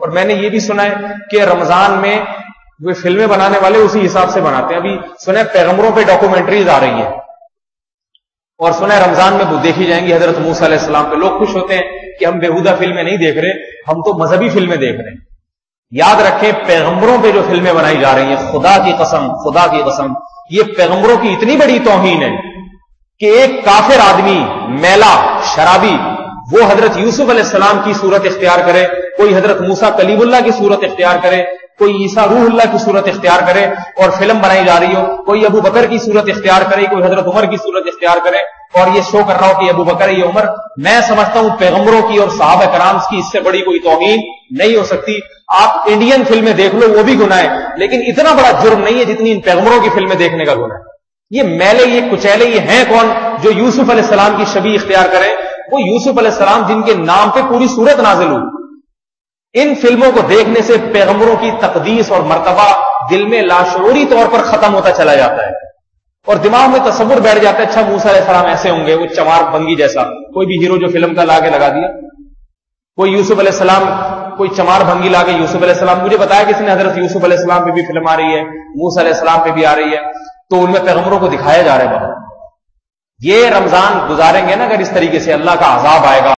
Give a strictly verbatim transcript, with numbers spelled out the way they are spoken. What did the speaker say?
اور میں نے یہ بھی سنا ہے کہ رمضان میں وہ فلمیں بنانے والے اسی حساب سے بناتے ہیں. ابھی سنا ہے پیغمبروں پہ ڈاکومنٹریز آ رہی ہیں اور سنا ہے رمضان میں وہ دیکھی جائیں گی حضرت موسیٰ علیہ السلام پہ. لوگ خوش ہوتے ہیں کہ ہم بیہودہ فلمیں نہیں دیکھ رہے, ہم تو مذہبی فلمیں دیکھ رہے ہیں. یاد رکھیں پیغمبروں پہ جو فلمیں بنائی جا رہی ہیں, خدا کی قسم خدا کی قسم یہ پیغمبروں کی اتنی بڑی توہین ہے کہ ایک کافر آدمی میلا شرابی وہ حضرت یوسف علیہ السلام کی صورت اختیار کرے, کوئی حضرت موسیٰ کلیم اللہ کی صورت اختیار کرے, کوئی عیسیٰ روح اللہ کی صورت اختیار کرے اور فلم بنائی جا رہی ہو, کوئی ابو بکر کی صورت اختیار کرے, کوئی حضرت عمر کی صورت اختیار کرے اور یہ شو کر رہا ہو کہ ابو بکر یہ عمر. میں سمجھتا ہوں پیغمبروں کی اور صحابہ کرام کی اس سے بڑی کوئی توہین نہیں ہو سکتی. آپ انڈین فلمیں دیکھ لو وہ بھی گناہ ہے, لیکن اتنا بڑا جرم نہیں ہے جتنی ان پیغمبروں کی فلمیں دیکھنے کا گناہ ہے. یہ میلے یہ کچیلے یہ ہیں کون جو یوسف علیہ السلام کی شبیہ اختیار کریں؟ وہ یوسف علیہ السلام جن کے نام پہ پوری سورت نازل ہوئی. ان فلموں کو دیکھنے سے پیغمبروں کی تقدیس اور مرتبہ دل میں لاشعوری طور پر ختم ہوتا چلا جاتا ہے اور دماغ میں تصور بیٹھ جاتا ہے اچھا موسیٰ علیہ السلام ایسے ہوں گے, وہ چمار بنگی جیسا کوئی بھی ہیرو جو فلم کا لا کے لگا دیا, کوئی یوسف علیہ السلام کوئی چمار بھنگی لا کے یوسف علیہ السلام. مجھے بتایا کس نے حضرت یوسف علیہ السلام پہ بھی فلم آ رہی ہے, موسیٰ علیہ السلام پہ بھی آ رہی ہے, تو ان میں پیغمبروں کو دکھایا جا رہا ہے. بابا یہ رمضان گزاریں گے نا اگر اس طریقے سے اللہ کا عذاب آئے گا.